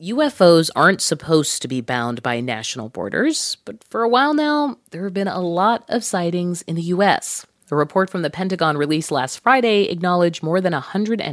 UFOs aren't supposed to be bound by national borders, but for a while now, there have been a lot of sightings in the U.S. A report from the Pentagon released last Friday acknowledged more than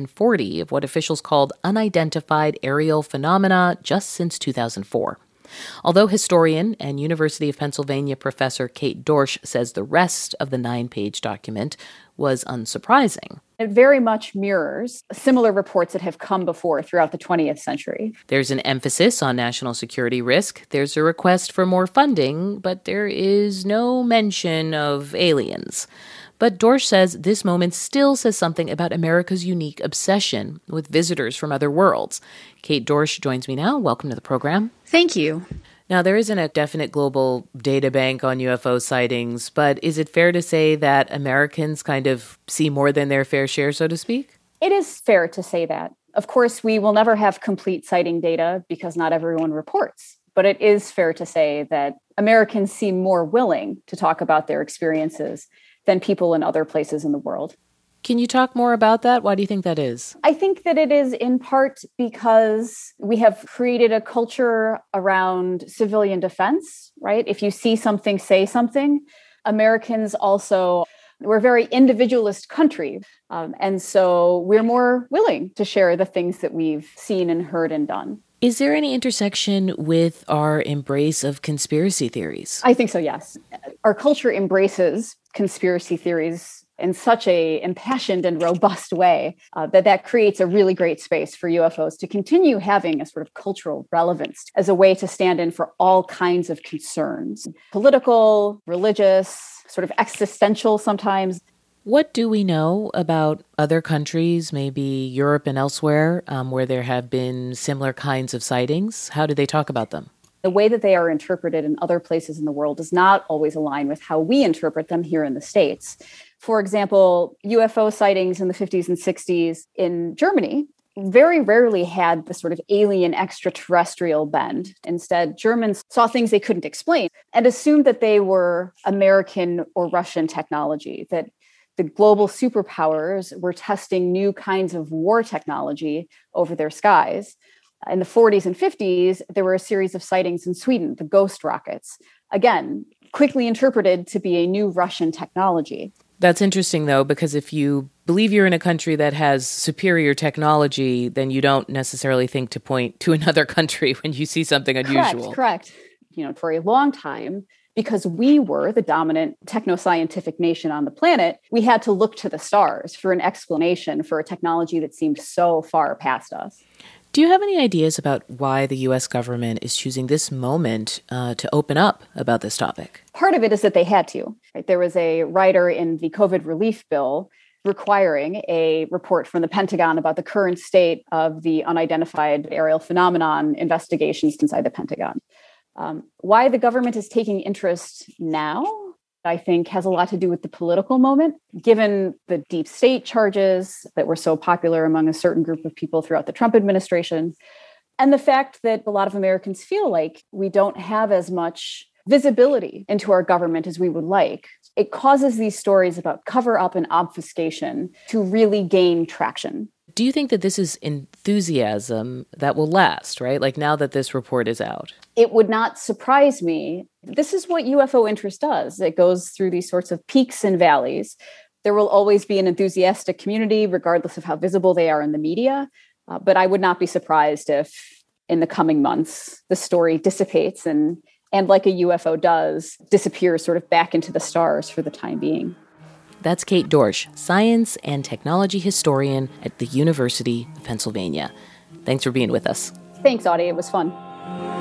140 of what officials called unidentified aerial phenomena just since 2004. Although historian and University of Pennsylvania professor Kate Dorsch says the rest of the 9-page document was unsurprising. It very much mirrors similar reports that have come before throughout the 20th century. There's an emphasis on national security risk. There's a request for more funding, but there is no mention of aliens. But Dorsch says this moment still says something about America's unique obsession with visitors from other worlds. Kate Dorsch joins me now. Welcome to the program. Thank you. Now, there isn't a definite global data bank on UFO sightings, but is it fair to say that Americans kind of see more than their fair share, so to speak? It is fair to say that. Of course, we will never have complete sighting data because not everyone reports. But it is fair to say that Americans seem more willing to talk about their experiences than people in other places in the world. Can you talk more about that? Why do you think that is? I think that it is in part because we have created a culture around civilian defense, right? If you see something, say something. Americans also, we're a very individualist country. And so we're more willing to share the things that we've seen and heard and done. Is there any intersection with our embrace of conspiracy theories? I think so, yes. Our culture embraces conspiracy theories in such a impassioned and robust way that creates a really great space for UFOs to continue having a sort of cultural relevance as a way to stand in for all kinds of concerns, political, religious, sort of existential sometimes. What do we know about other countries, maybe Europe and elsewhere, where there have been similar kinds of sightings? How do they talk about them? The way that they are interpreted in other places in the world does not always align with how we interpret them here in the States. For example, UFO sightings in the 50s and 60s in Germany very rarely had the sort of alien extraterrestrial bend. Instead, Germans saw things they couldn't explain and assumed that they were American or Russian technology, that the global superpowers were testing new kinds of war technology over their skies. In the 40s and 50s, there were a series of sightings in Sweden, the ghost rockets, again, quickly interpreted to be a new Russian technology. That's interesting, though, because if you believe you're in a country that has superior technology, then you don't necessarily think to point to another country when you see something unusual. Correct. For a long time, because we were the dominant techno-scientific nation on the planet, we had to look to the stars for an explanation for a technology that seemed so far past us. Do you have any ideas about why the U.S. government is choosing this moment to open up about this topic? Part of it is that they had to. Right? There was a rider in the COVID relief bill requiring a report from the Pentagon about the current state of the unidentified aerial phenomenon investigations inside the Pentagon. Why the government is taking interest now, I think, has a lot to do with the political moment, given the deep state charges that were so popular among a certain group of people throughout the Trump administration, and the fact that a lot of Americans feel like we don't have as much visibility into our government as we would like. It causes these stories about cover up and obfuscation to really gain traction. Do you think that this is enthusiasm that will last, right? Like now that this report is out? It would not surprise me. This is what UFO interest does. It goes through these sorts of peaks and valleys. There will always be an enthusiastic community, regardless of how visible they are in the media. But I would not be surprised if in the coming months, the story dissipates and like a UFO does, disappears sort of back into the stars for the time being. That's Kate Dorsch, science and technology historian at the University of Pennsylvania. Thanks for being with us. Thanks, Audie. It was fun.